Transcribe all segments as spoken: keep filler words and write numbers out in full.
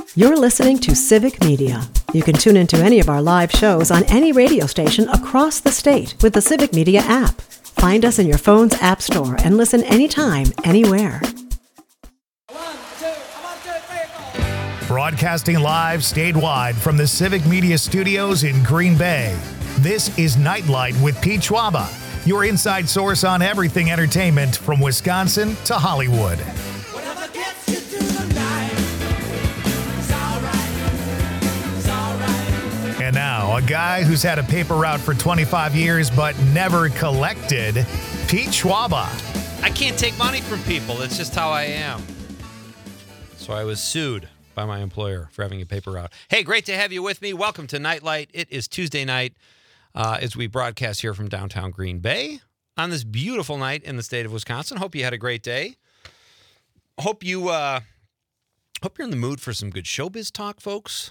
You're listening to Civic Media. You can tune into any of our live shows on any radio station across the state with the Civic Media app. Find us in your phone's app store and listen anytime, anywhere. Broadcasting live statewide from the Civic Media Studios in Green Bay. This is Nightlight with Pete Schwaba, your inside source on everything entertainment from Wisconsin to Hollywood. And now, a guy who's had a paper route for twenty-five years but never collected, Pete Schwaba. I can't take money from people. That's just how I am. So I was sued by my employer for having a paper route. Hey, great to have you with me. Welcome to Nightlight. It is Tuesday night uh, as we broadcast here from downtown Green Bay on this beautiful night in the state of Wisconsin. Hope you had a great day. Hope you uh, hope you're in the mood for some good showbiz talk, folks.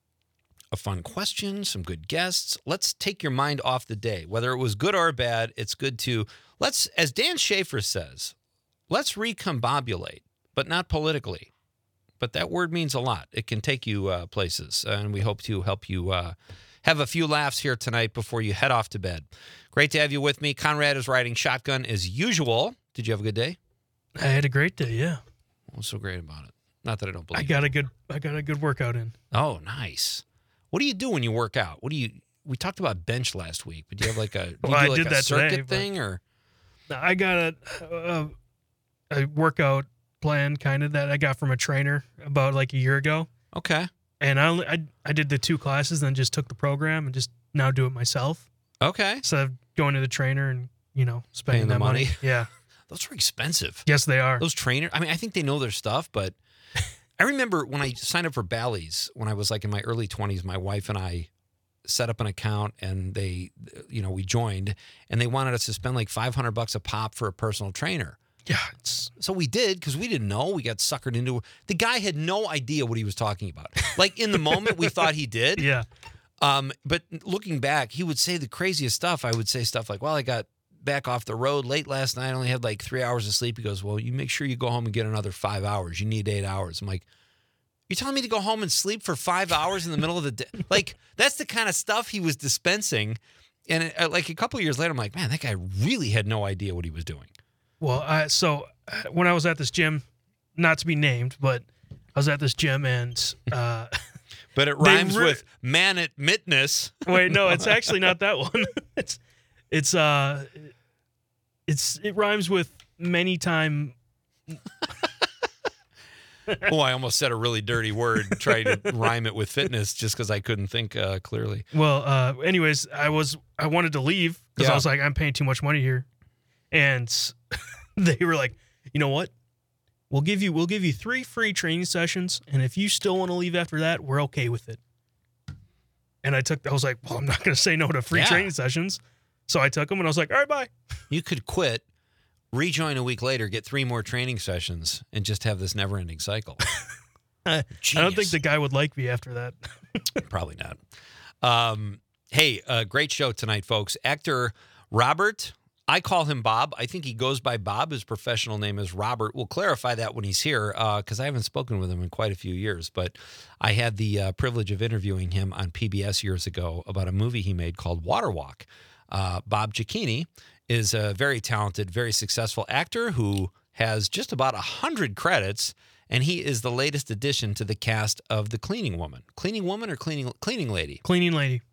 A fun question, some good guests. Let's take your mind off the day. Whether it was good or bad, it's good to, let's, as Dan Schaefer says, let's recombobulate, but not politically. But that word means a lot. It can take you uh, places, and we hope to help you uh, have a few laughs here tonight before you head off to bed. Great to have you with me. Conrad is riding shotgun as usual. Did you have a good day? I had a great day, yeah. What's so great about it? Not that I don't believe I got a good I got a good workout in. Oh, nice. What do you do when you work out? What do you? We talked about bench last week, but do you have like a, do well, you do I like did a that circuit today, thing or? I got a, a, a workout plan kind of that I got from a trainer about like a year ago. Okay. And I only, I I did the two classes, then just took the program and just now do it myself. Okay. Instead of going to the trainer and you know spending Paying the that money. money. Yeah. Those are expensive. Yes, they are. Those trainers. I mean, I think they know their stuff, but I remember when I signed up for Bally's when I was like in my early twenties. My wife and I set up an account and they, you know, we joined and they wanted us to spend like five hundred bucks a pop for a personal trainer. Yeah. It's, so we did because we didn't know. We got suckered into it. The guy had no idea what he was talking about. Like in the moment we thought he did. yeah. Um, but looking back, he would say the craziest stuff. I would say stuff like, well, I got back off the road late last night. I only had like three hours of sleep. He goes, well, you make sure you go home and get another five hours. You need eight hours. I'm like, you're telling me to go home and sleep for five hours in the middle of the day? Like, that's the kind of stuff he was dispensing. And it, like a couple of years later, I'm like, man, that guy really had no idea what he was doing. Well, I, so uh, when I was at this gym, not to be named, but I was at this gym and... Uh, but it rhymes re- with man at mitness. Wait, no, it's actually not that one. it's, it's, uh, it's, it rhymes with many time... Oh, I almost said a really dirty word, trying to rhyme it with fitness just because I couldn't think uh, clearly. Well, uh, anyways, I was I wanted to leave because Yeah. I was like, I'm paying too much money here, and they were like, you know what? We'll give you we'll give you three free training sessions, and if you still want to leave after that, we're okay with it. And I took I was like, well, I'm not going to say no to free Yeah. training sessions, so I took them, and I was like, all right, bye. You could quit, rejoin a week later, get three more training sessions, and just have this never-ending cycle. I, I don't think the guy would like me after that. Probably not. Um, hey, uh, great show tonight, folks. Actor Robert, I call him Bob. I think he goes by Bob. His professional name is Robert. We'll clarify that when he's here because uh, I haven't spoken with him in quite a few years. But I had the uh, privilege of interviewing him on P B S years ago about a movie he made called Water Walk. Uh, Bob Cicchini is a very talented, very successful actor who has just about one hundred credits, and he is the latest addition to the cast of The Cleaning Woman. Cleaning Woman or Cleaning Cleaning Lady? Cleaning lady.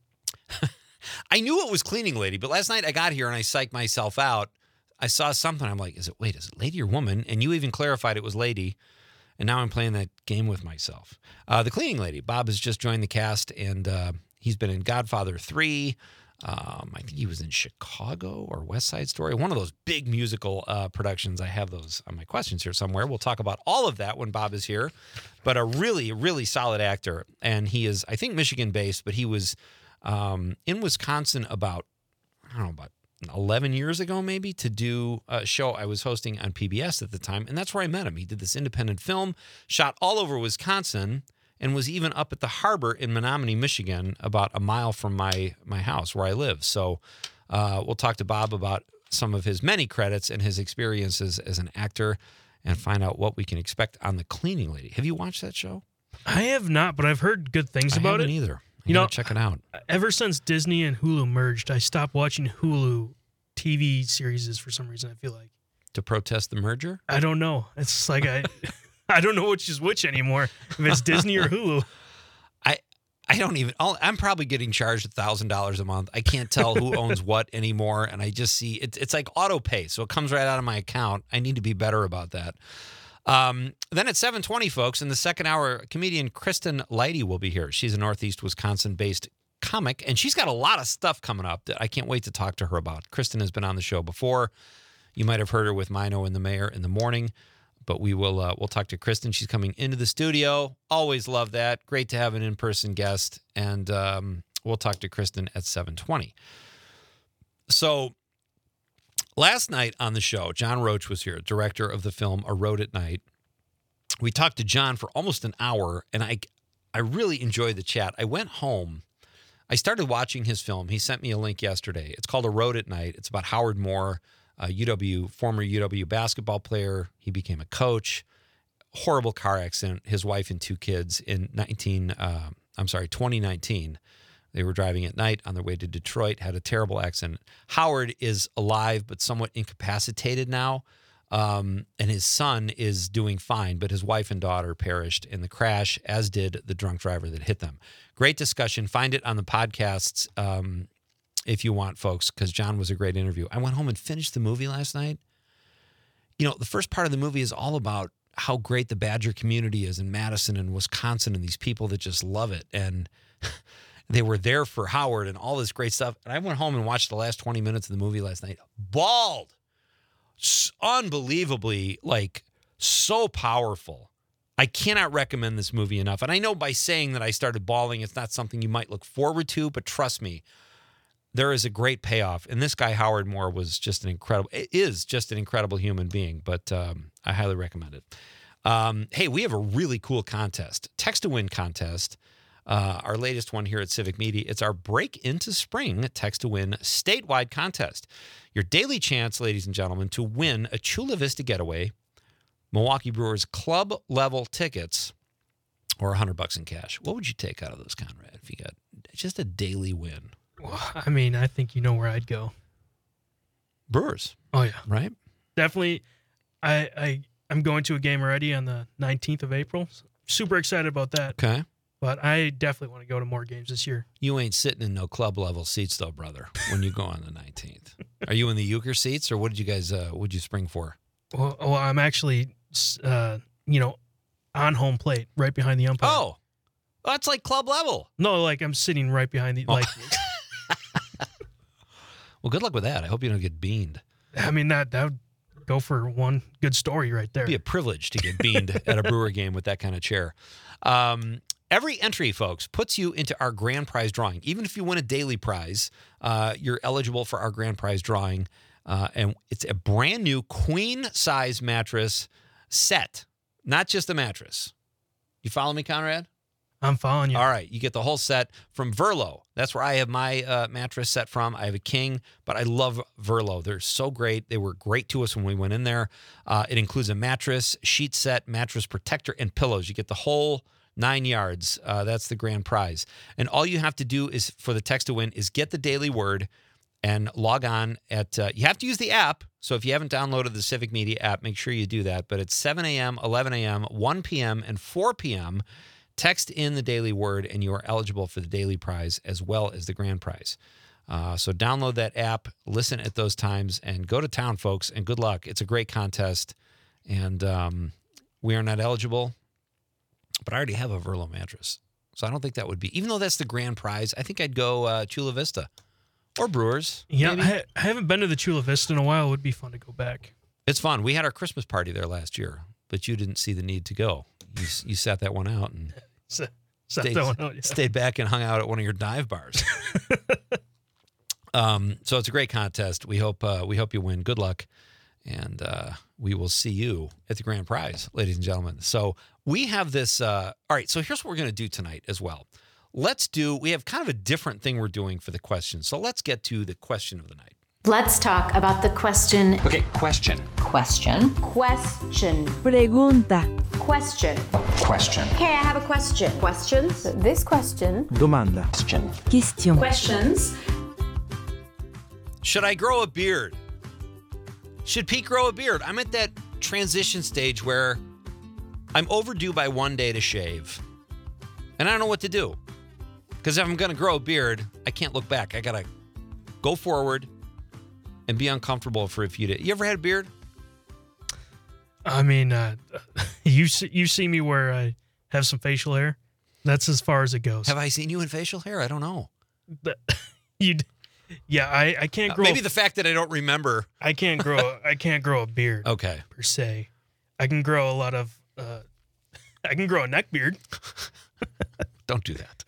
I knew it was Cleaning Lady, but last night I got here and I psyched myself out. I saw something. I'm like, is it, wait, is it lady or woman? And you even clarified it was lady, and now I'm playing that game with myself. Uh, the Cleaning Lady. Bob has just joined the cast, and uh, he's been in Godfather three. Um, I think he was in Chicago or West Side Story, one of those big musical uh, productions. I have those on my questions here somewhere. We'll talk about all of that when Bob is here. But a really, really solid actor. And he is, I think, Michigan-based, but he was um, in Wisconsin about, I don't know, about eleven years ago maybe to do a show I was hosting on P B S at the time. And that's where I met him. He did this independent film, shot all over Wisconsin, and was even up at the harbor in Menominee, Michigan, about a mile from my my house where I live. So uh, we'll talk to Bob about some of his many credits and his experiences as an actor and find out what we can expect on The Cleaning Lady. Have you watched that show? I have not, but I've heard good things I about haven't it. either. I You gotta know, check it out. Ever since Disney and Hulu merged, I stopped watching Hulu T V series for some reason. I feel like To protest the merger? I don't know. It's like I, I don't know which is which anymore. If it's Disney or Hulu. I I don't even. I'll, I'm probably getting charged a thousand dollars a month. I can't tell who owns what anymore, and I just see it's it's like auto pay, so it comes right out of my account. I need to be better about that. Um, then at seven twenty, folks, in the second hour, comedian Kristen Leidy will be here. She's a Northeast Wisconsin-based comic, and she's got a lot of stuff coming up that I can't wait to talk to her about. Kristen has been on the show before. You might have heard her with Mino and the Mayor in the morning, but we will uh, we'll talk to Kristen. She's coming into the studio. Always love that. Great to have an in-person guest, and um, we'll talk to Kristen at seven twenty. So last night on the show, John Roach was here, director of the film A Road at Night. We talked to John for almost an hour, and I, I really enjoyed the chat. I went home. I started watching his film. He sent me a link yesterday. It's called A Road at Night. It's about Howard Moore, a U W, former U W basketball player. He became a coach. Horrible car accident. His wife and two kids in nineteen. Uh, I'm sorry, twenty nineteen. They were driving at night on their way to Detroit. Had a terrible accident. Howard is alive, but somewhat incapacitated now, um, and his son is doing fine. But his wife and daughter perished in the crash, as did the drunk driver that hit them. Great discussion. Find it on the podcasts. Um, if you want, folks, because John was a great interview. I went home and finished the movie last night. You know, the first part of the movie is all about how great the Badger community is in Madison and Wisconsin and these people that just love it. And they were there for Howard and all this great stuff. And I went home and watched the last twenty minutes of the movie last night. Bawled. S- unbelievably, like, so powerful. I cannot recommend this movie enough. And I know by saying that I started bawling, it's not something you might look forward to, but trust me, there is a great payoff. And this guy, Howard Moore, was just an incredible, it is just an incredible human being, but um, I highly recommend it. Um, hey, we have a really cool contest, Text to Win contest, uh, our latest one here at Civic Media. It's our Break into Spring Text to Win statewide contest. Your daily chance, ladies and gentlemen, to win a Chula Vista getaway, Milwaukee Brewers club level tickets, or a hundred bucks in cash. What would you take out of those, Conrad, if you got just a daily win? Well, I mean, I think you know where I'd go. Brewers. Oh yeah, Right? definitely. I I I'm going to a game already on the nineteenth of April. Super excited about that. Okay. But I definitely want to go to more games this year. You ain't sitting in no club level seats though, brother, when you go on the nineteenth. Are you in the euchre seats, or what did you guys, uh, what did you spring for? Well, well I'm actually, uh, you know, on home plate, right behind the umpire. Oh, that's like club level. No, like I'm sitting right behind the, Oh. like, Well, good luck with that. I hope you don't get beaned. I mean, that, that would go for one good story right there. It'd be a privilege to get beaned at a Brewer game with that kind of chair. Um, every entry, folks, puts you into our grand prize drawing. Even if you win a daily prize, uh, you're eligible for our grand prize drawing. Uh, and it's a brand new queen size mattress set, not just a mattress. You follow me, Conrad? I'm following you. All right, you get the whole set from Verlo. That's where I have my uh, mattress set from. I have a king, but I love Verlo. They're so great. They were great to us when we went in there. Uh, it includes a mattress, sheet set, mattress protector, and pillows. You get the whole nine yards. Uh, that's the grand prize. And all you have to do is for the text to win is get the daily word and log on at, uh, you have to use the app. So if you haven't downloaded the Civic Media app, make sure you do that. But it's seven a.m., eleven a.m., one p.m., and four p.m., text in the daily word, and you are eligible for the daily prize as well as the grand prize. Uh, so download that app, listen at those times, and go to town, folks, and good luck. It's a great contest, and um, we are not eligible, but I already have a Verlo mattress, so I don't think that would be, even though that's the grand prize, I think I'd go uh, Chula Vista or Brewers. Yeah, maybe. I, I haven't been to the Chula Vista in a while. It would be fun to go back. It's fun. We had our Christmas party there last year, but you didn't see the need to go. You, you sat that one out and So, so stayed, that one out, yeah. stayed back and hung out at one of your dive bars. um, so it's a great contest. We hope uh, we hope you win. Good luck, and uh, we will see you at the grand prize, ladies and gentlemen. So we have this. Uh, all right. So here's what we're going to do tonight as well. Let's do. We have kind of a different thing we're doing for the question. So let's get to the question of the night. Let's talk about the question. Okay, question. Question. Question. Pregunta. Question. Question. Okay, I have a question. Questions? This question. Domanda. Question. Question. Questions. Should I grow a beard? Should Pete grow a beard? I'm at that transition stage where I'm overdue by one day to shave. And I don't know what to do. Because if I'm going to grow a beard, I can't look back. I got to go forward and be uncomfortable for a few days. You ever had a beard? I mean, uh, you see, you see me where I have some facial hair. That's as far as it goes. Have I seen you in facial hair? I don't know. But you, yeah, I, I can't Uh, grow. maybe the fact that I don't remember. I can't grow. I can't grow a beard. Okay. Per se, I can grow a lot of. Uh, I can grow a neck beard. Don't do that.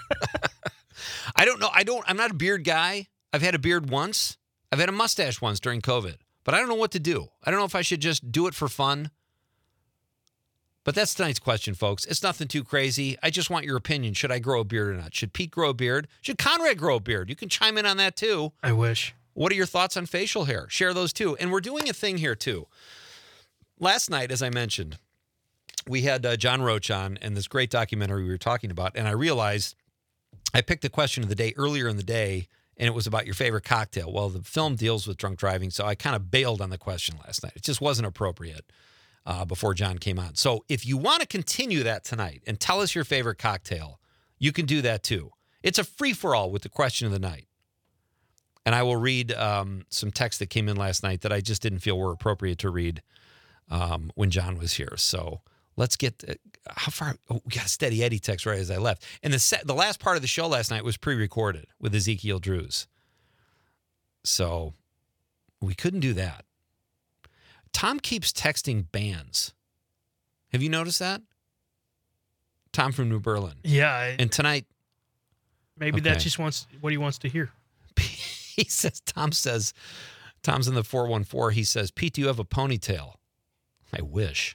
I don't know. I don't. I'm not a beard guy. I've had a beard once. I've had a mustache once during COVID, but I don't know what to do. I don't know if I should just do it for fun. But that's tonight's question, folks. It's nothing too crazy. I just want your opinion. Should I grow a beard or not? Should Pete grow a beard? Should Conrad grow a beard? You can chime in on that too. I wish. What are your thoughts on facial hair? Share those too. And we're doing a thing here too. Last night, as I mentioned, we had uh, John Roach on and this great documentary we were talking about. And I realized I picked a question of the day earlier in the day, and it was about your favorite cocktail. Well, the film deals with drunk driving, so I kind of bailed on the question last night. It just wasn't appropriate uh, before John came on. So if you want to continue that tonight and tell us your favorite cocktail, you can do that too. It's a free-for-all with the question of the night. And I will read um, some texts that came in last night that I just didn't feel were appropriate to read um, when John was here. So let's get uh, how far. Oh, we got a Steady Eddie text right as I left. And the set, the last part of the show last night was pre-recorded with Ezekiel Drews. So we couldn't do that. Tom keeps texting bands. Have you noticed that? Tom from New Berlin. Yeah. I, And tonight, maybe okay. that just wants what he wants to hear. he says, Tom says, Tom's in the four one four. He says, Pete, do you have a ponytail? I wish.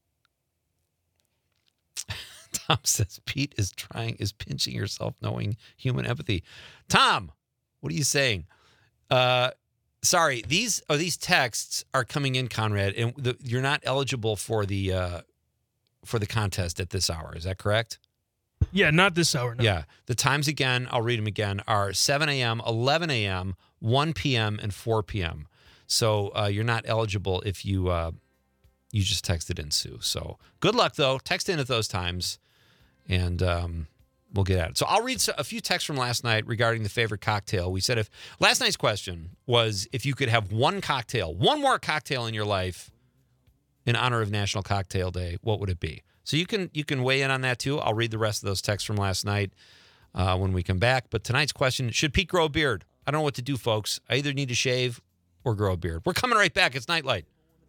Tom says, Pete is trying, is pinching yourself, knowing human empathy. Tom, what are you saying? Uh, sorry, these oh, these texts are coming in, Conrad, and the, you're not eligible for the uh, for the contest at this hour. Is that correct? Yeah, not this hour. No. Yeah. The times again, I'll read them again, are seven a.m., eleven a.m., one p.m., and four p.m. So uh, you're not eligible if you uh, you just texted in, Sue. So good luck, though. Text in at those times, and um, we'll get at it. So I'll read a few texts from last night regarding the favorite cocktail. We said if last night's question was if you could have one cocktail, one more cocktail in your life in honor of National Cocktail Day, what would it be? So you can you can weigh in on that too. I'll read the rest of those texts from last night uh, when we come back. But tonight's question, should Pete grow a beard? I don't know what to do, folks. I either need to shave or grow a beard. We're coming right back. It's Nightlight.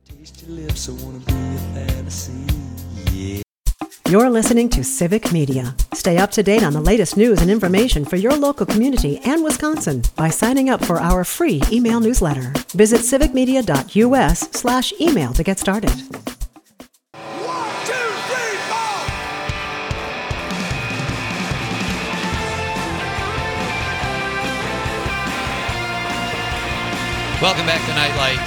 You're listening to Civic Media. Stay up to date on the latest news and information for your local community and Wisconsin by signing up for our free email newsletter. Visit civicmedia.us slash email to get started. Welcome back to Nightlight.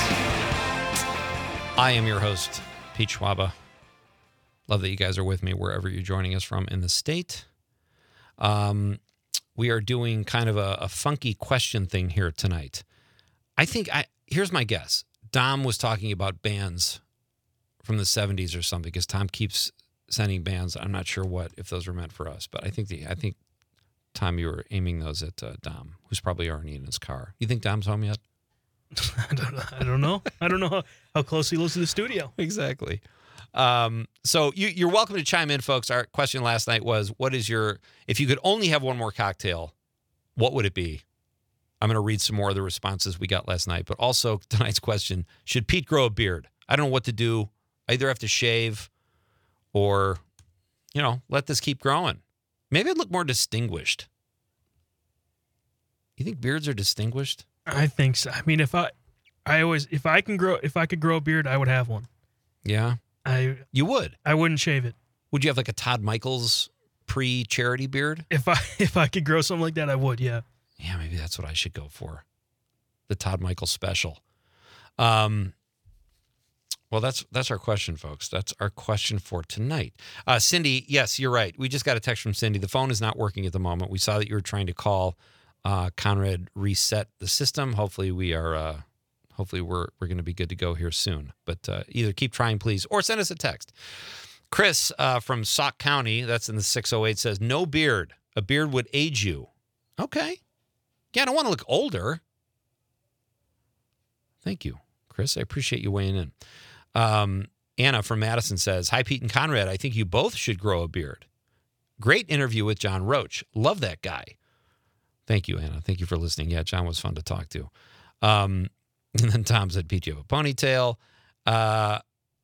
I am your host, Pete Schwaba. Love that you guys are with me wherever you're joining us from in the state. Um, we are doing kind of a, a funky question thing here tonight. I think, I here's my guess. Dom was talking about bands from the seventies or something because Tom keeps sending bands. I'm not sure what, if those were meant for us, but I think, the I think Tom, you were aiming those at uh, Dom, who's probably already in his car. You think Dom's home yet? I don't know. I don't know. I don't know how, how close he lives to the studio. Exactly. Um, so you, you're welcome to chime in, folks. Our question last night was, what is your, if you could only have one more cocktail, what would it be? I'm going to read some more of the responses we got last night, but also tonight's question, should Pete grow a beard? I don't know what to do. I either have to shave or, you know, let this keep growing. Maybe I'd look more distinguished. You think beards are distinguished? I think so. I mean, if I, I always, if I can grow, if I could grow a beard, I would have one. Yeah. I, You would? I wouldn't shave it. Would you have like a Todd Michaels pre-charity beard? If I, if I could grow something like that, I would. Yeah. Yeah, maybe that's what I should go for. the Todd Michael special. Um, well, that's that's our question, folks. That's our question for tonight. Uh, Cindy, yes, you're right. We just got a text from Cindy. The phone is not working at the moment. We saw that you were trying to call. Uh, Conrad reset the system. Hopefully, we are. Uh, hopefully, we're we're going to be good to go here soon. But uh, either keep trying, please, or send us a text. Chris uh, from Sauk County, that's in the six oh eight, says, no beard. A beard would age you. Okay. Yeah, I don't want to look older. Thank you, Chris. I appreciate you weighing in. Um, Anna from Madison says, hi, Pete and Conrad. I think you both should grow a beard. Great interview with John Roach. Love that guy. Thank you, Anna. Thank you for listening. Yeah, John was fun to talk to. Um, and then Tom said, Pete, you have a ponytail. Uh,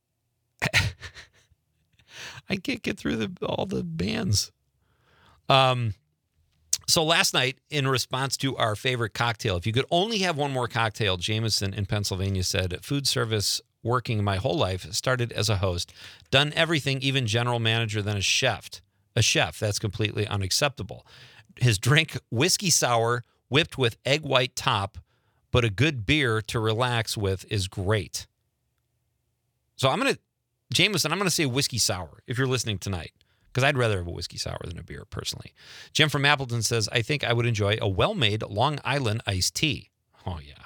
I can't get through the, all the bands. Um, so last night, in response to our favorite cocktail, if you could only have one more cocktail, Jameson in Pennsylvania said, food service working my whole life, started as a host, done everything, even general manager, then a chef. A chef, that's completely unacceptable. His drink, whiskey sour, whipped with egg white top, but a good beer to relax with is great. So I'm going to, Jameson, I'm going to say whiskey sour if you're listening tonight, because I'd rather have a whiskey sour than a beer, personally. Jim from Appleton says, I think I would enjoy a well-made Long Island iced tea. Oh, yeah.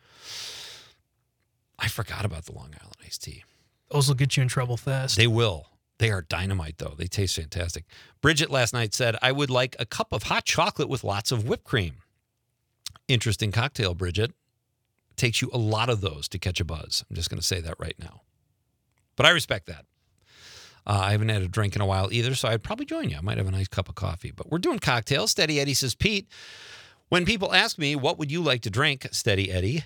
I forgot about the Long Island iced tea. Those will get you in trouble fast. They will. They are dynamite, though. They taste fantastic. Bridget last night said, I would like a cup of hot chocolate with lots of whipped cream. Interesting cocktail, Bridget. Takes you a lot of those to catch a buzz. I'm just going to say that right now. But I respect that. Uh, I haven't had a drink in a while either, so I'd probably join you. I might have a nice cup of coffee. But we're doing cocktails. Steady Eddie says, Pete, when people ask me, what would you like to drink, Steady Eddie?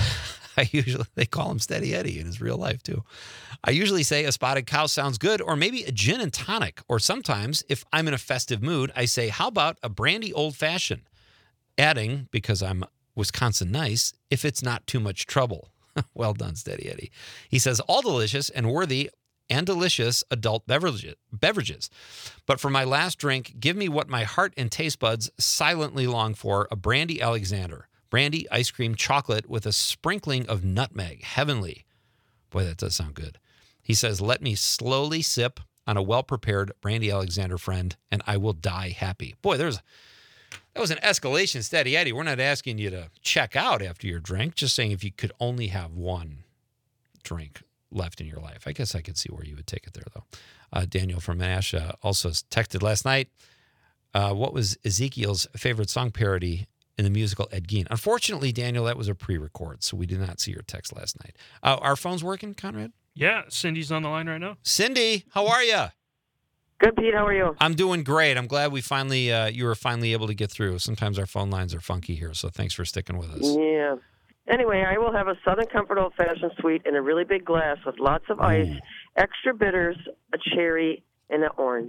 I usually, they call him Steady Eddie in his real life, too. I usually say a spotted cow sounds good, or maybe a gin and tonic. Or sometimes, if I'm in a festive mood, I say, how about a brandy old-fashioned? Adding, because I'm Wisconsin nice, if it's not too much trouble. Well done, Steady Eddie. He says, all delicious and worthy and delicious adult beverages. beverages. But for my last drink, give me what my heart and taste buds silently long for, a Brandy Alexander. Brandy ice cream chocolate with a sprinkling of nutmeg. Heavenly. Boy, that does sound good. He says, let me slowly sip on a well-prepared Brandy Alexander, friend, and I will die happy. Boy, there's that was an escalation, Steady Eddie. We're not asking you to check out after your drink, just saying if you could only have one drink left in your life. I guess I could see where you would take it there, though. Uh, Daniel from Nash uh, also texted last night, uh, what was Ezekiel's favorite song parody in the musical Ed Gein? Unfortunately, Daniel, that was a pre-record, so we did not see your text last night. Uh, our phone's working, Conrad? Yeah, Cindy's on the line right now. Cindy, how are you? Good, Pete. How are you? I'm doing great. I'm glad we finally, uh, you were finally able to get through. Sometimes our phone lines are funky here, so thanks for sticking with us. Yeah. Anyway, I will have a Southern Comfort Old Fashioned Sweet in a really big glass with lots of ice, Ooh. extra bitters, a cherry, and an orange.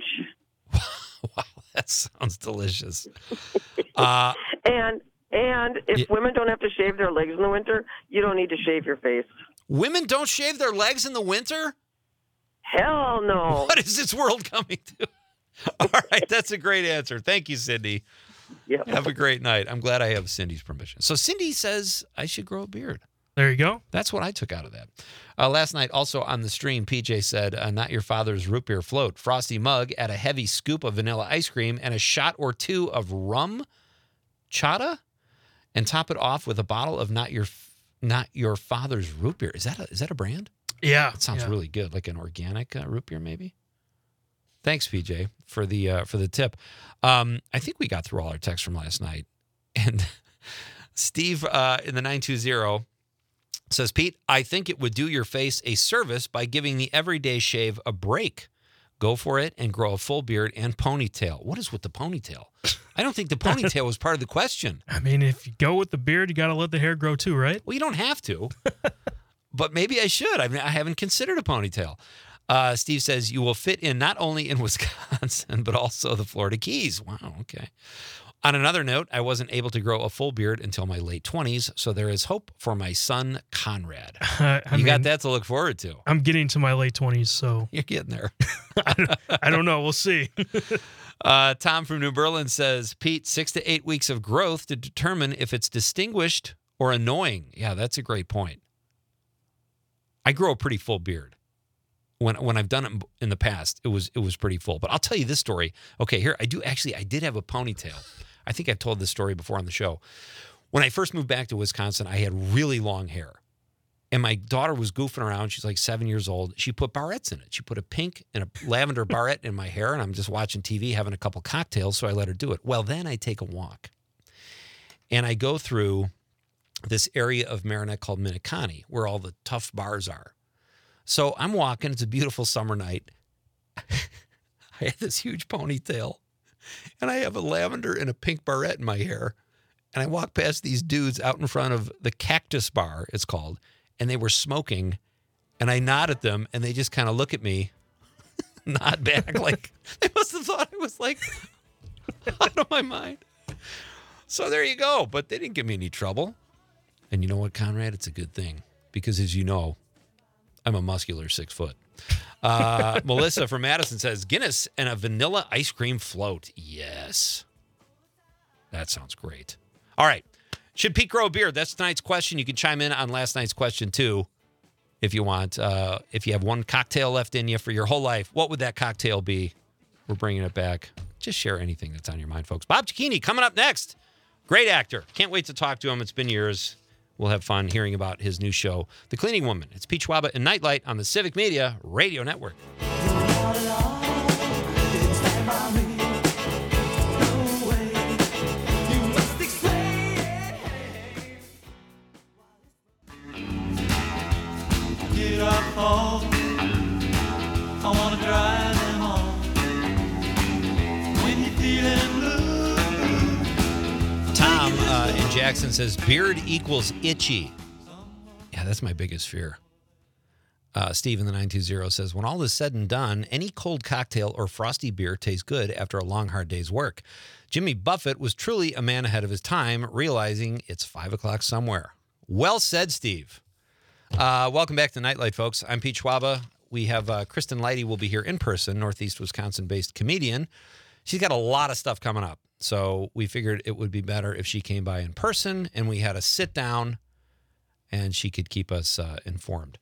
Wow, that sounds delicious. uh, and and if yeah. women don't have to shave their legs in the winter, you don't need to shave your face. Women don't shave their legs in the winter? Hell no. What is this world coming to? All right, that's a great answer. Thank you, Cindy. Yep. Have a great night. I'm glad I have Cindy's permission. So Cindy says I should grow a beard. There you go. That's what I took out of that. Uh, last night, also on the stream, P J said, uh, not your father's root beer float. Frosty mug, add a heavy scoop of vanilla ice cream and a shot or two of rum chata, and top it off with a bottle of not your not your father's root beer. Is that a, is that a brand? Yeah. That sounds yeah. really good, like an organic uh, root beer, maybe. Thanks, P J, for the uh, for the tip. Um, I think we got through all our texts from last night. And Steve uh, in the nine two zero says, Pete, I think it would do your face a service by giving the everyday shave a break. Go for it and grow a full beard and ponytail. What is with the ponytail? I don't think the ponytail was part of the question. I mean, if you go with the beard, you got to let the hair grow too, right? Well, you don't have to. But maybe I should. I mean, I haven't considered a ponytail. Uh, Steve says, you will fit in not only in Wisconsin, but also the Florida Keys. Wow, okay. On another note, I wasn't able to grow a full beard until my late twenties, so there is hope for my son, Conrad. Uh, I you mean, got that to look forward to. I'm getting to my late twenties, so. You're getting there. I, don't, I don't know. We'll see. uh, Tom from New Berlin says, Pete, six to eight weeks of growth to determine if it's distinguished Or annoying. Yeah, that's a great point. I grow a pretty full beard. When when I've done it in the past, it was it was pretty full. But I'll tell you this story. Okay, here, I do actually, I did have a ponytail. I think I've told this story before on the show. When I first moved back to Wisconsin, I had really long hair. And my daughter was goofing around. She's like seven years old. She put barrettes in it. She put a pink and a lavender barrette in my hair, and I'm just watching T V, having a couple cocktails, so I let her do it. Well, then I take a walk. And I go through this area of Marinette called Minneconne, where all the tough bars are. So I'm walking. It's a beautiful summer night. I had this huge ponytail, and I have a lavender and a pink barrette in my hair. And I walk past these dudes out in front of the Cactus Bar, it's called, and they were smoking. And I nod at them, and they just kind of look at me, nod back. Like, they must have thought I was, like, out of my mind. So there you go. But they didn't give me any trouble. And you know what, Conrad? It's a good thing. Because as you know, I'm a muscular six foot. Uh, Melissa from Madison says, Guinness and a vanilla ice cream float. Yes. That sounds great. All right. Should Pete grow a beard? That's tonight's question. You can chime in on last night's question, too, if you want. Uh, if you have one cocktail left in you for your whole life, what would that cocktail be? We're bringing it back. Just share anything that's on your mind, folks. Bob Cicchini coming up next. Great actor. Can't wait to talk to him. It's been years. We'll have fun hearing about his new show, The Cleaning Woman. It's Pete Schwaba and Nightlight on the Civic Media Radio Network. Get up home. I want to drive them home. When you're feeling blue. Tom uh, in Jackson says, beard equals itchy. Yeah, that's my biggest fear. Uh, Steve in the nine two zero says, when all is said and done, any cold cocktail or frosty beer tastes good after a long, hard day's work. Jimmy Buffett was truly a man ahead of his time, realizing it's five o'clock somewhere. Well said, Steve. Uh, welcome back to Nightlight, folks. I'm Pete Schwaba. We have uh, Kristen Leidy will be here in person, Northeast Wisconsin-based comedian. She's got a lot of stuff coming up. So we figured it would be better if she came by in person and we had a sit down and she could keep us uh, informed.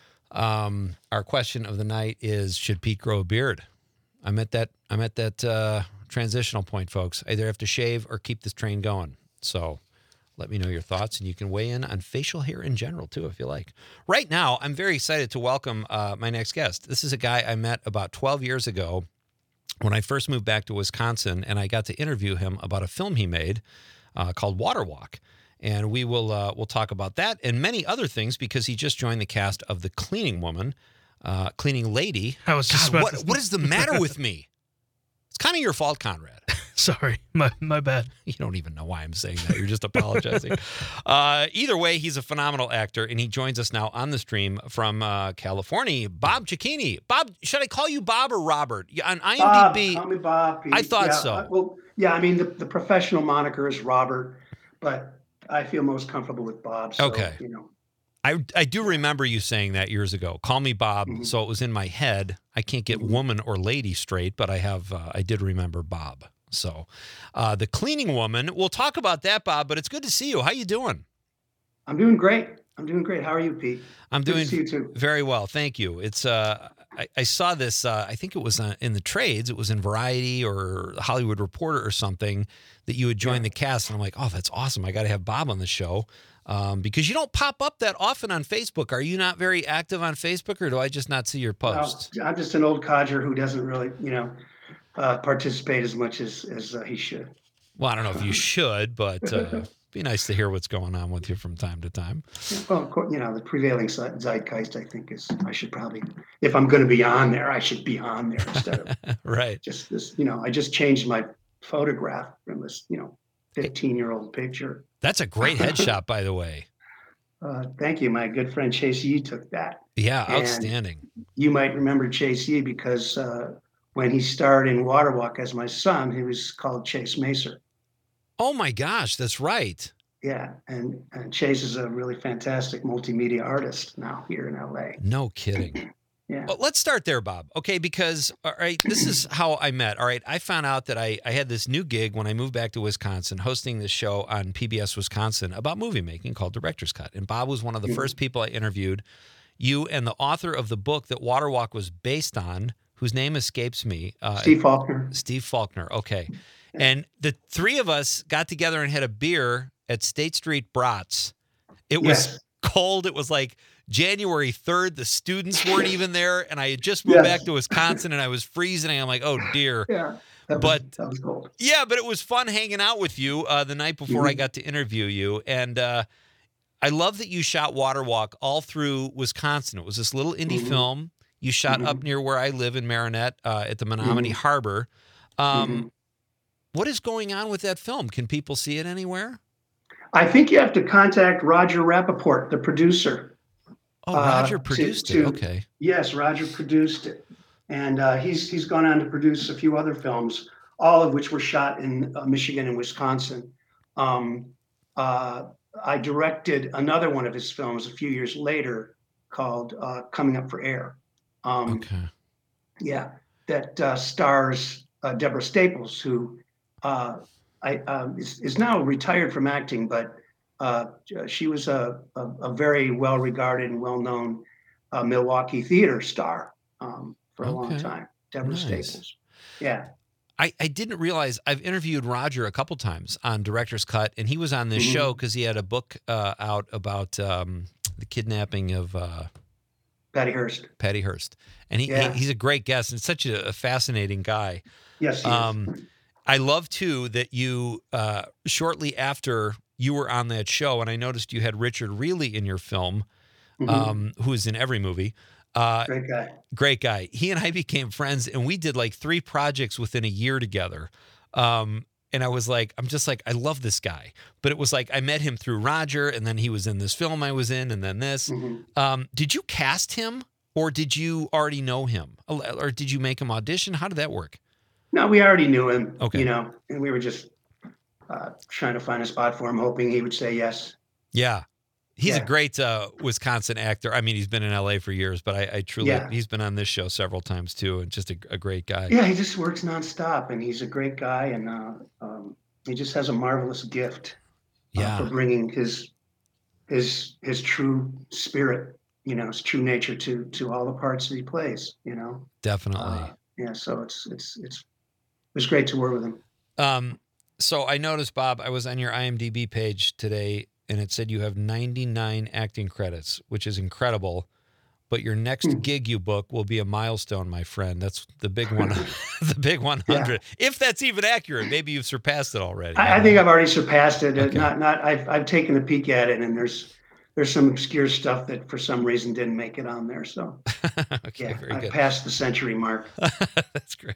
Um, our question of the night is, should Pete grow a beard? I'm at that, I'm at that uh, transitional point, folks. I either have to shave or keep this train going. So let me know your thoughts, and you can weigh in on facial hair in general, too, if you like. Right now, I'm very excited to welcome uh, my next guest. This is a guy I met about twelve years ago when I first moved back to Wisconsin, and I got to interview him about a film he made uh, called Water Walk. And we will uh, we'll talk about that and many other things because he just joined the cast of The Cleaning Woman, uh, Cleaning Lady. I was just God, about what, to- what is the matter with me? It's kind of your fault, Conrad. Sorry, my my bad. You don't even know why I'm saying that. You're just apologizing. uh, either way, he's a phenomenal actor, and he joins us now on the stream from uh, California. Bob Cicchini. Bob, should I call you Bob or Robert? Yeah, on IMDb. Bob, call me Bob. Pete. I thought yeah, so. I- well, yeah, I mean, the, the professional moniker is Robert, but I feel most comfortable with Bob. So, Okay. You know, I, I do remember you saying that years ago. Call me Bob. Mhm. So it was in my head. I can't get woman or lady straight, but I have. Uh, I did remember Bob. So, uh, The Cleaning Woman. We'll talk about that, Bob. But it's good to see you. How you doing? I'm doing great. I'm doing great. How are you, Pete? I'm Good to doing see you too. very well. Thank you. It's. Uh, I, I saw this. Uh, I think it was uh, in the trades. It was in Variety or Hollywood Reporter or something that you had joined the cast, and I'm like, oh, that's awesome. I got to have Bob on the show. Um, because you don't pop up that often on Facebook. Are you not very active on Facebook, or do I just not see your posts? Well, I'm just an old codger who doesn't really, you know, uh, participate as much as as uh, he should. Well, I don't know if you should, but uh, be nice to hear what's going on with you from time to time. Well, of course, you know, the prevailing ze- zeitgeist, I think, is I should probably, if I'm going to be on there, I should be on there instead of Right. just this. You know, I just changed my photograph from this, you know, fifteen year old picture. That's a great headshot, by the way. Uh, thank you. My good friend Chase Yee took that. Yeah, And outstanding. You might remember Chase Yee because uh, when he starred in Water Walk as my son, he was called Chase Macer. Oh my gosh, that's right. Yeah, and, and Chase is a really fantastic multimedia artist now here in L A. No kidding. Yeah. Well, let's start there, Bob. Okay, because all right, this is how I met. All right, I found out that I, I had this new gig when I moved back to Wisconsin, hosting this show on P B S Wisconsin about movie making called Director's Cut. And Bob was one of the Mhm. first people I interviewed. You and the author of the book that Waterwalk was based on, whose name escapes me, uh, Steve Faulkner. Steve Faulkner. Okay, and the three of us got together and had a beer at State Street Brats. It was Yes. cold. It was like January third. The students weren't even there, and I had just moved Yes. back to Wisconsin, and I was freezing. And I'm like, oh dear. Yeah. That was, But- that was cold. Yeah, but it was fun hanging out with you uh, the night before I Mhm. got to interview you, and uh, I love that you shot Waterwalk all through Wisconsin. It was this little indie Mhm. film. You shot up Mhm. near where I live in Marinette uh, at the Menominee Mhm. Harbor. Um, Mhm. What is going on with that film? Can people see it anywhere? I think you have to contact Roger Rappaport, the producer. Oh, Uh, Roger to- produced to- it. Okay. Yes, Roger produced it, and uh, he's he's gone on to produce a few other films, all of which were shot in uh, Michigan and Wisconsin. Um, uh, I directed another one of his films a few years later called uh, Coming Up for Air. Um, Okay. Yeah, that uh, stars uh, Deborah Staples, who uh, I um, is, is now retired from acting, but uh, she was a, a, a very well-regarded and well-known uh, Milwaukee theater star um, for a long Okay. time. Deborah Nice. Staples. Yeah. I, I didn't realize I've interviewed Roger a couple times on Director's Cut, and he was on this Mhm. show because he had a book uh, out about um, the kidnapping of uh, Patty Hearst. Patty Hearst, and he, Yeah. he he's a great guest and such a, a fascinating guy. Yes, he Um, is. I love too that you uh, shortly after you were on that show, and I noticed you had Richard Reilly in your film, Mhm. um, who is in every movie. Uh, Great guy. great guy. He and I became friends, and we did like three projects within a year together. Um, and I was like, I'm just like, I love this guy. But it was like I met him through Roger, and then he was in this film I was in, and then this. Mhm. Um, did you cast him, or did you already know him, or did you make him audition? How did that work? No, we already knew him. Okay. You know, and we were just uh, trying to find a spot for him, hoping he would say yes. Yeah. He's a Yeah. great uh, Wisconsin actor. I mean, he's been in L A for years, but I, I truly, Yeah. he's been on this show several times too, and just a, a great guy. Yeah, he just works nonstop, and he's a great guy, and uh, um, he just has a marvelous gift uh, Yeah. for bringing his his his true spirit, you know, his true nature to to all the parts that he plays. You know, Definitely. uh, yeah. So it's it's it's it was great to work with him. Um, so I noticed, Bob, I was on your I M D B page today, and it said you have ninety-nine acting credits, which is incredible. But your next Hmm. gig you book will be a milestone, my friend. That's the big one, the big one hundred. If that's even accurate, maybe you've surpassed it already. I, I think I've already surpassed it. Uh, Okay. Not not I've I've taken a peek at it, and there's there's some obscure stuff that for some reason didn't make it on there. So okay, yeah, very I've good. passed the century mark. That's great.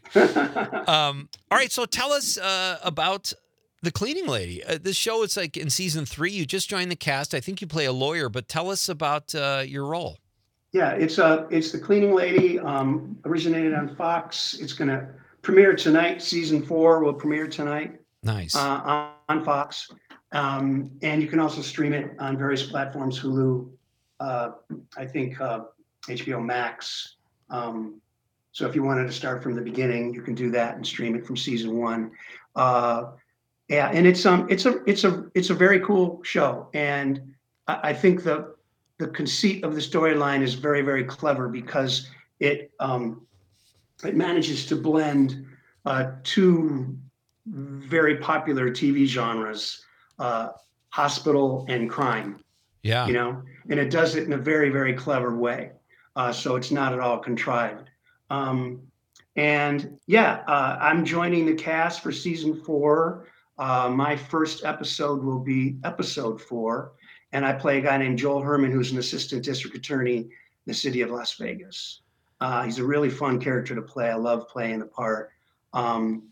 Um, all right, so tell us uh, about The Cleaning Lady. Uh, this show, it's like in season three. You just joined the cast. I think you play a lawyer, but tell us about uh, your role. Yeah, it's uh it's The Cleaning Lady, um, originated on Fox. It's gonna premiere tonight. Season four will premiere tonight Nice. uh, on, on Fox, um, and you can also stream it on various platforms: Hulu, uh, I think uh, H B O Max. Um, so if you wanted to start from the beginning, you can do that and stream it from season one. Uh, yeah, and it's um it's a it's a it's a very cool show, and I, I think the the conceit of the storyline is very, very clever because it um, it manages to blend uh, two very popular T V genres, uh, hospital and crime. yeah. You know, and it does it in a very, very clever way. Uh, so it's not at all contrived. Um, and yeah, uh, I'm joining the cast for season four. Uh, my first episode will be episode four. And I play a guy named Joel Herman, who's an assistant district attorney in the city of Las Vegas. Uh, he's a really fun character to play. I love playing the part. Um,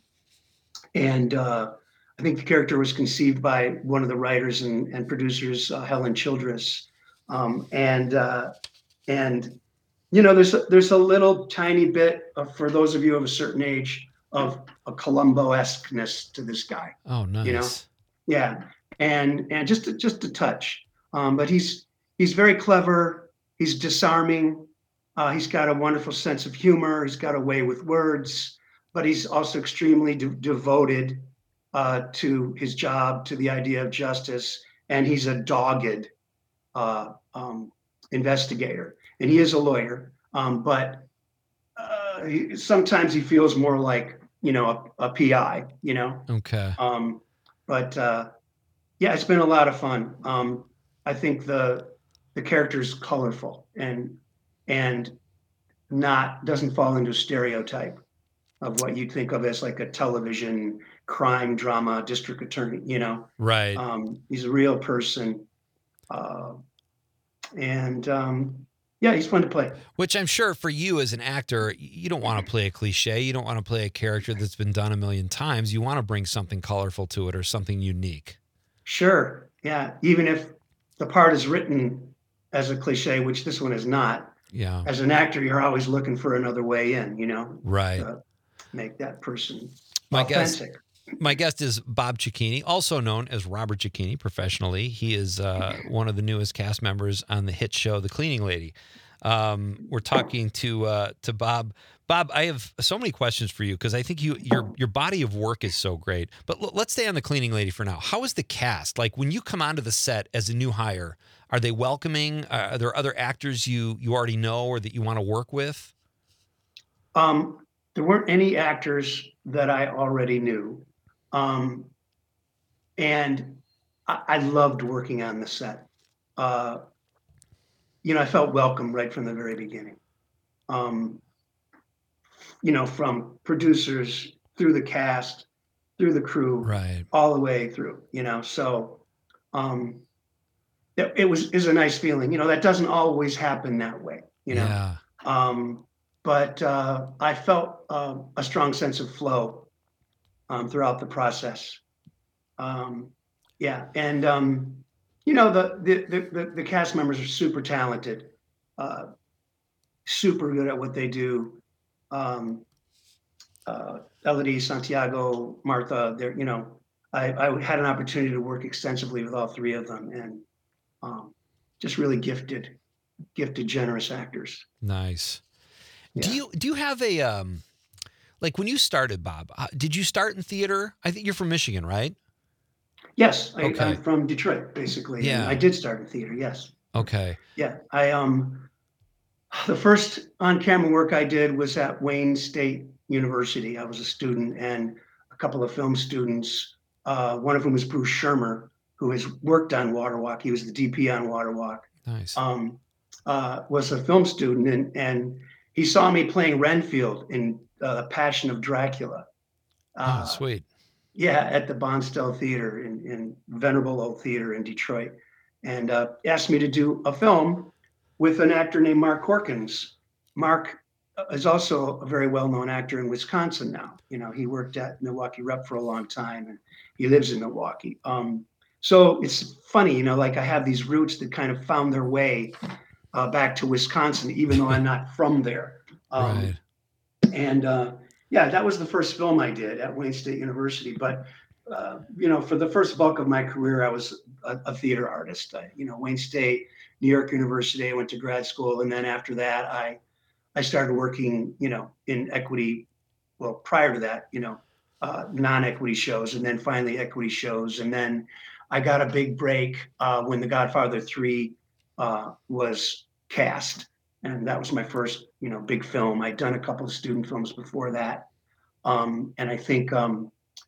and uh, I think the character was conceived by one of the writers and, and producers, uh, Helen Childress. Um, and uh, and you know, there's a, there's a little tiny bit of, for those of you of a certain age, of a Columbo-esqueness to this guy. Oh, nice. You know? Yeah, and and just a, just a touch. Um, but he's he's very clever. He's disarming. Uh, he's got a wonderful sense of humor. He's got a way with words, but he's also extremely de- devoted uh, to his job, to the idea of justice, and he's a dogged uh, um, investigator. And he is a lawyer, um, but uh, he, sometimes he feels more like, you know, a, a P I, you know. Okay. Um, but uh, yeah, it's been a lot of fun. Um, I think the the character's colorful and and not doesn't fall into a stereotype of what you'd think of as like a television crime drama district attorney. You know, Right. um, he's a real person, uh, and um, yeah, he's fun to play. Which I'm sure for you as an actor, you don't want to play a cliche. You don't want to play a character that's been done a million times. You want to bring something colorful to it or something unique. Sure. Yeah. Even if the part is written as a cliche, which this one is not, Yeah. as an actor, you're always looking for another way in, you know, Right. to make that person My guest, authentic. my guest is Bob Cicchini, also known as Robert Cicchini professionally. He is uh, one of the newest cast members on the hit show The Cleaning Lady. Um, we're talking to uh, to Bob. Bob, I have so many questions for you because I think you your your body of work is so great. But l- let's stay on The Cleaning Lady for now. How is the cast? Like when you come onto the set as a new hire, are they welcoming? Uh, are there other actors you you already know or that you want to work with? Um, there weren't any actors that I already knew. Um, and I, I loved working on the set. Uh, you know, I felt welcome right from the very beginning. Um, you know, from producers through the cast, through the crew, Right. all the way through, you know, so um, it, it was is a nice feeling. You know, that doesn't always happen that way, you know. Yeah. Um, but uh, I felt uh, a strong sense of flow um, throughout the process. Um, yeah, and um, you know the the, the the the cast members are super talented, uh, super good at what they do. Um, uh, Elodie, Santiago, Martha, they're you know I, I had an opportunity to work extensively with all three of them, and um, just really gifted, gifted, generous actors. Nice. Do Yeah. you do you have a um like when you started, Bob? Uh, did you start in theater? I think you're from Michigan, right? Yes, I, Okay. I'm from Detroit, basically. and Yeah. I did start in theater. Yes. Okay. Yeah, I um, the first on-camera work I did was at Wayne State University. I was a student, and a couple of film students. Uh, one of them was Bruce Shermer, who has worked on Waterwalk. He was the D P on Waterwalk. Nice. Um, uh, was a film student, and and he saw me playing Renfield in uh, Passion of Dracula. Uh, oh, sweet. Yeah, at the Bonstell Theater in, in Venerable Old Theater in Detroit, and uh, asked me to do a film with an actor named Mark Corkins. Mark is also a very well-known actor in Wisconsin now. You know, he worked at Milwaukee Rep for a long time, and he lives in Milwaukee. Um, so it's funny, you know, like I have these roots that kind of found their way uh, back to Wisconsin, even though I'm not from there. Um, Right. And uh, yeah, that was the first film I did at Wayne State University. But uh, you know, for the first bulk of my career, I was a, a theater artist. I, you know, Wayne State, New York University. I went to grad school, and then after that, I I started working, you know, in equity. Well, prior to that, you know, uh, non-equity shows, and then finally equity shows, and then I got a big break uh, when The Godfather three uh, was cast. And that was my first, you know, big film. I'd done a couple of student films before that, um, and I think um,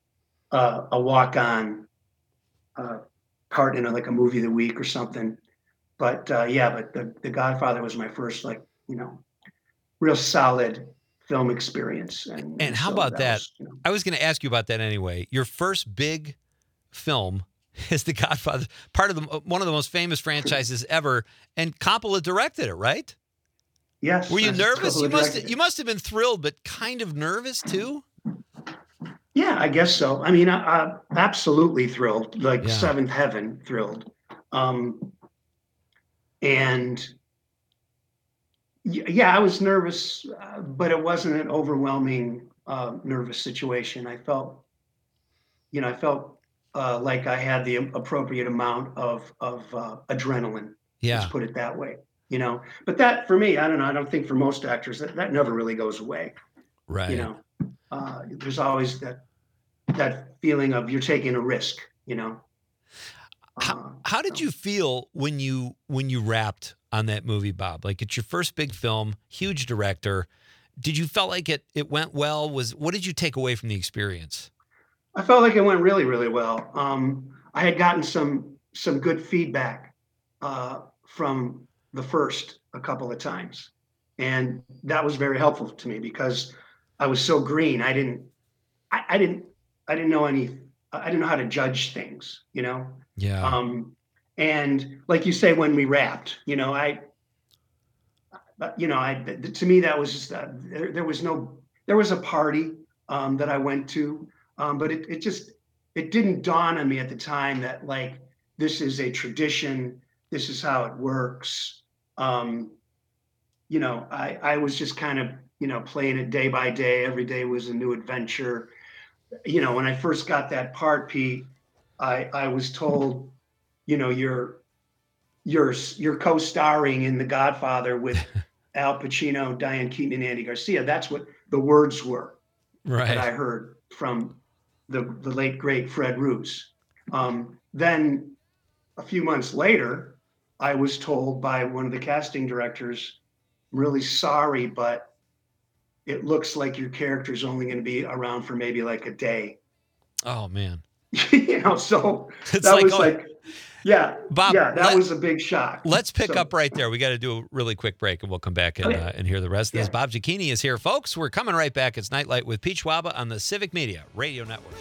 uh, a walk-on uh, part in a, like a movie of the week or something. But uh, yeah, but the, the Godfather was my first, like, you know, real solid film experience. And, And how so about that? was, you know, I was going to ask you about that anyway. Your first big film is The Godfather, part of the one of the most famous franchises ever, and Coppola directed it, right? yes. Were you that's nervous? totally You must directed. you must have been thrilled, but kind of nervous too. Yeah, I guess so. I mean, I, I'm absolutely thrilled, like Yeah. seventh heaven thrilled. Um, and y- yeah, I was nervous, uh, but it wasn't an overwhelming uh, nervous situation. I felt, you know, I felt uh, like I had the appropriate amount of of uh, adrenaline. Yeah. Let's put it that way. you know. But that for me, I don't know. I don't think for most actors that, that never really goes away. Right. You know, uh, there's always that that feeling of you're taking a risk. You know. How, Uh, how did so. you feel when you when you wrapped on that movie, Bob? Like it's your first big film, huge director. Did you felt like it it went well? Was what did you take away from the experience? I felt like it went really, really well. Um, I had gotten some some good feedback uh, from the first a couple of times, and that was very helpful to me because I was so green. I didn't, I, I didn't, I didn't know any. I didn't know how to judge things, you know. Yeah. Um, and like you say, when we wrapped, you know, I, but you know, I to me that was just uh, there, there was no there was a party um, that I went to. Um, but it, it just, it didn't dawn on me at the time that like, this is a tradition. This is how it works. Um, you know, I, I was just kind of, you know, playing it day by day. Every day was a new adventure. You know, when I first got that part, Pete, I, I was told, you know, you're, you're, you're co-starring in The Godfather with Al Pacino, Diane Keaton, and Andy Garcia. That's what the words were Right. that I heard from the, the late, great Fred Roos. Um, then a few months later, I was told by one of the casting directors, I'm really sorry, but it looks like your character's only going to be around for maybe like a day. Oh, man. You know, so It's that like, was oh, like, yeah, Bob, yeah, that let- was a big shock. Let's pick So- up right there. We got to do a really quick break, and we'll come back and, Okay. uh, and hear the rest of this. Yeah. Bob Zucchini is here, folks. We're coming right back. It's Nightlight with Pete Schwaba on the Civic Media Radio Network.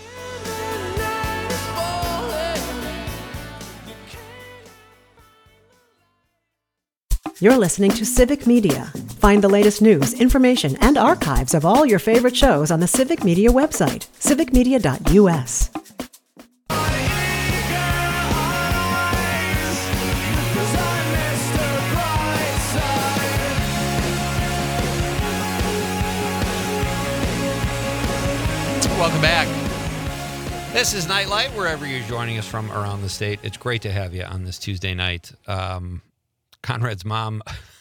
You're listening to Civic Media. Find the latest news, information, and archives of all your favorite shows on the Civic Media website, civic media dot u s. Welcome back. This is Nightlight, wherever you're joining us from around the state. It's great to have you on this Tuesday night. Um, Conrad's mom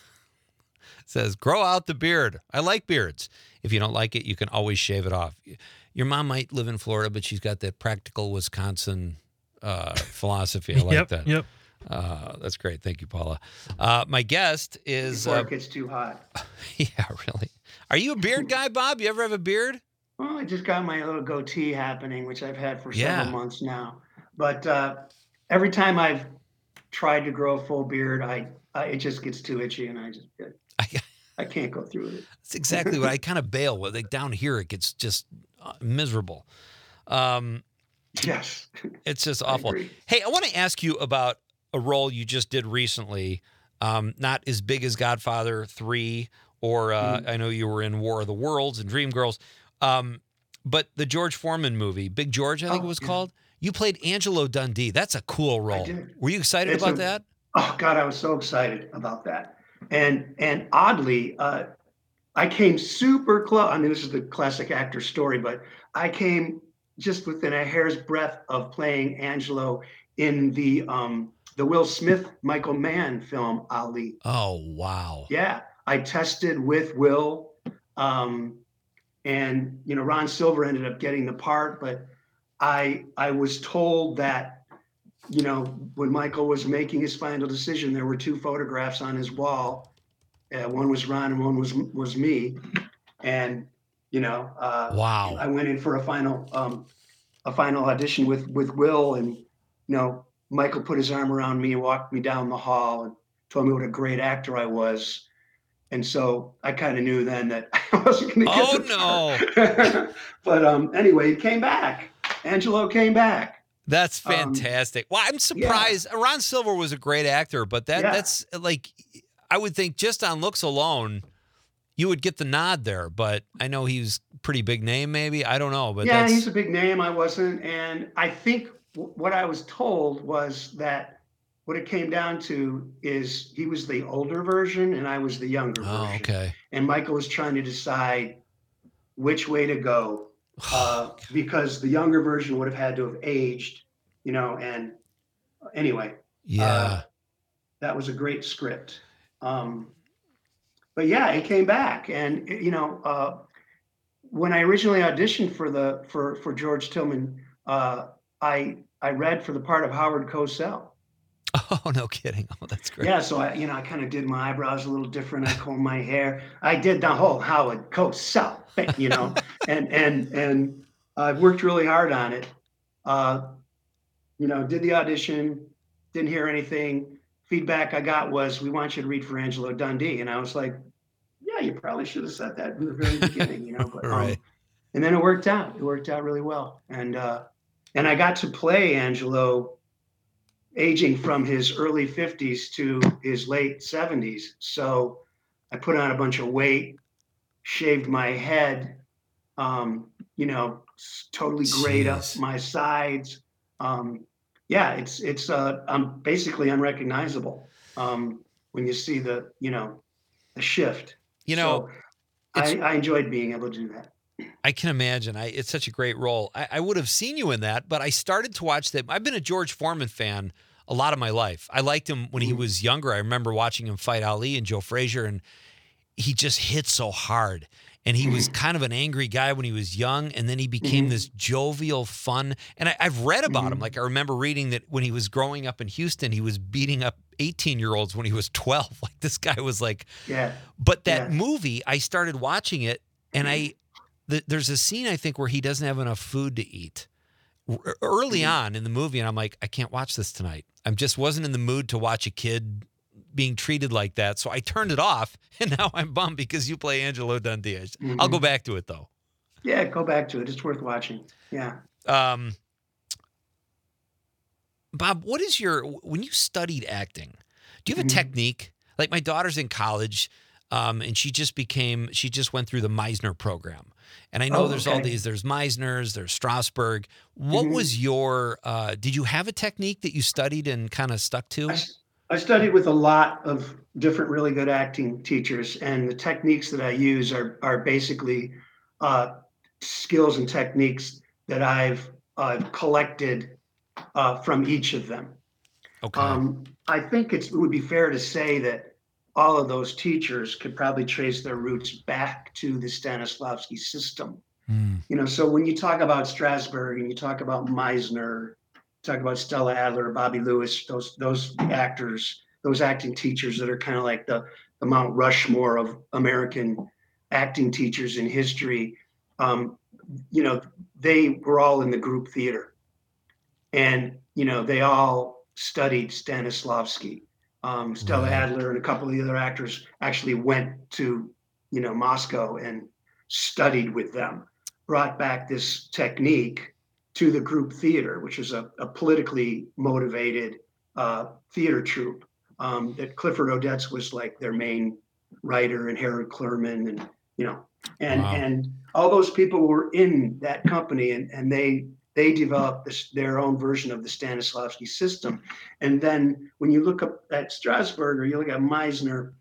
says, grow out the beard. I like beards. If you don't like it, you can always shave it off. Your mom might live in Florida, but she's got that practical Wisconsin uh, philosophy. I like yep, that. Yep. Uh, that's great. Thank you, Paula. Uh, my guest is... Before Uh, it gets too hot. yeah, really. Are you a beard guy, Bob? You ever have a beard? Well, I just got my little goatee happening, which I've had for Yeah. several months now. But uh, every time I've tried to grow a full beard, I, I it just gets too itchy, and I just I, I can't go through it. That's exactly what I kind of bail with. Like down here, it gets just uh, miserable. Um, Yes. it's just I awful. agree. Hey, I want to ask you about a role you just did recently. Um, not as big as Godfather three, or uh, Mm-hmm. I know you were in War of the Worlds and Dreamgirls, um, but the George Foreman movie, Big George, I think Oh, it was yeah. called. You played Angelo Dundee. That's a cool role. did. Were you excited It's about a- that? Oh God, I was so excited about that. And and oddly, uh, I came super close. I mean, this is the classic actor story, but I came just within a hair's breadth of playing Angelo in the um, the Will Smith Michael Mann film Ali. Oh, wow. Yeah, I tested with Will, um, and you know Ron Silver ended up getting the part, but I I was told that you know when Michael was making his final decision, there were two photographs on his wall. Uh, one was Ron, and one was was me, and you know uh, Wow. I went in for a final um, a final audition with with Will, and you know Michael put his arm around me, walked me down the hall, and told me what a great actor I was. And so I kind of knew then that I wasn't going to get Oh, the part. But um, anyway, he came back. Angelo came back. That's Um, fantastic. Well, I'm surprised. Ron Silver was a great actor, but that Yeah. that's like, I would think just on looks alone, you would get the nod there. But I know he was a pretty big name, maybe. I don't know, but yeah, that's he's a big name. I wasn't. And I think w- what I was told was that what it came down to is he was the older version and I was the younger oh, version. okay. And Michael was trying to decide which way to go. Uh, because the younger version would have had to have aged, you know, and anyway, Yeah. uh, that was a great script. Um, but yeah, it came back, and you know, uh, when I originally auditioned for the for for George Tillman, uh, I I read for the part of Howard Cosell. Oh, no kidding. Oh, that's great. Yeah, so I, you know, I kind of did my eyebrows a little different. I combed my hair. I did the whole Howard Cosell thing, you know, and and and I've worked really hard on it. Uh, you know, did the audition, didn't hear anything. Feedback I got was, "We want you to read for Angelo Dundee," and I was like, "Yeah, you probably should have said that in the very beginning," you know. But, um, Right. And then it worked out. It worked out really well, and uh, and I got to play Angelo, aging from his early fifties to his late seventies. So I put on a bunch of weight, shaved my head, um, you know, s- totally grayed up Jeez. my sides. Um, yeah, it's it's uh, I'm basically unrecognizable um, when you see the you know the shift. You know, So I, it's- I enjoyed being able to do that. I can imagine. I, it's such a great role. I, I would have seen you in that, but I started to watch that. I've been a George Foreman fan a lot of my life. I liked him when he was younger. I remember watching him fight Ali and Joe Frazier, and he just hit so hard. And he was kind of an angry guy when he was young, and then he became this jovial, fun. And I, I've read about him. Like, I remember reading that when he was growing up in Houston, he was beating up eighteen-year-olds when he was twelve. Like, this guy was like... Yeah. But that Yeah. movie, I started watching it, and I... The, there's a scene, I think, where he doesn't have enough food to eat R- early on in the movie, and I'm like, I can't watch this tonight. I just wasn't in the mood to watch a kid being treated like that, so I turned it off, and now I'm bummed because you play Angelo Dundee. I- I'll go back to it, though. Yeah, go back to it. It's worth watching. Yeah. Um, Bob, what is your, when you studied acting, do you have a technique? Like, my daughter's in college, um, and she just became, she just went through the Meisner program. And I know Oh, there's all okay. these, there's Meisners, there's Strasberg. What Mhm. was your, uh, did you have a technique that you studied and kind of stuck to? I, s- I studied with a lot of different really good acting teachers, and the techniques that I use are are basically uh, skills and techniques that I've uh, collected uh, from each of them. Okay. Um, I think it's, it would be fair to say that all of those teachers could probably trace their roots back to the Stanislavski system. Hmm. You know, so when you talk about Strasberg and you talk about Meisner, talk about Stella Adler, Bobby Lewis, those those actors, those acting teachers that are kind of like the, the Mount Rushmore of American acting teachers in history, um, you know, they were all in the group theater. And, you know, they all studied Stanislavski. Um, Stella Right. Adler and a couple of the other actors actually went to, you know, Moscow and studied with them, brought back this technique to the group theater, which is a, a politically motivated uh, theater troupe um, that Clifford Odets was like their main writer, and Harold Clurman, and you know, and Wow. and all those people were in that company, and and they they developed this, their own version of the Stanislavski system. And then when you look up at Strasberg or you look at Meisner,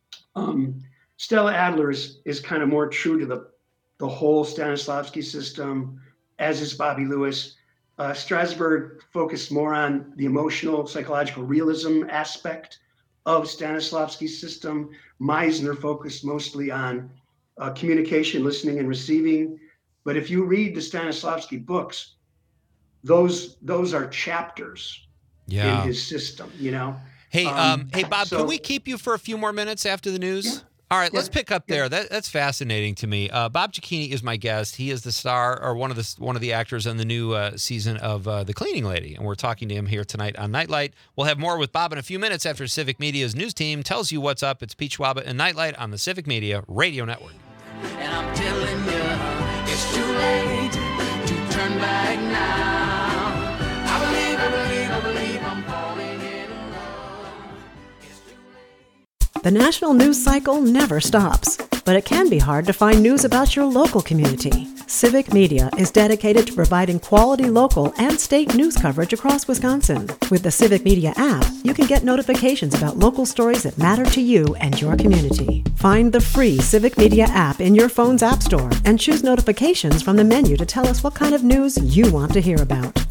um, Stella Adler is, is kind of more true to the the whole Stanislavski system, as is Bobby Lewis. Uh, Strasberg focused more on the emotional, psychological realism aspect of Stanislavski's system. Meisner focused mostly on uh, communication, listening, and receiving. But if you read the Stanislavski books, those those are chapters Yeah. in his system. You know. Hey, um, Um, hey, Bob, so- can we keep you for a few more minutes after the news? All right, let's Yeah. pick up there. That, that's fascinating to me. Uh, Bob Cicchini is my guest. He is the star, or one of the one of the actors on the new uh, season of uh, The Cleaning Lady, and we're talking to him here tonight on Nightlight. We'll have more with Bob in a few minutes after Civic Media's news team tells you what's up. It's Pete Schwaba and Nightlight on the Civic Media Radio Network. And I'm telling you, it's too late to turn back now. I believe, I believe, I believe I'm falling in love. It's too late. The national news cycle never stops, but it can be hard to find news about your local community. Civic Media is dedicated to providing quality local and state news coverage across Wisconsin. With the Civic Media app, you can get notifications about local stories that matter to you and your community. Find the free Civic Media app in your phone's app store and choose notifications from the menu to tell us what kind of news you want to hear about.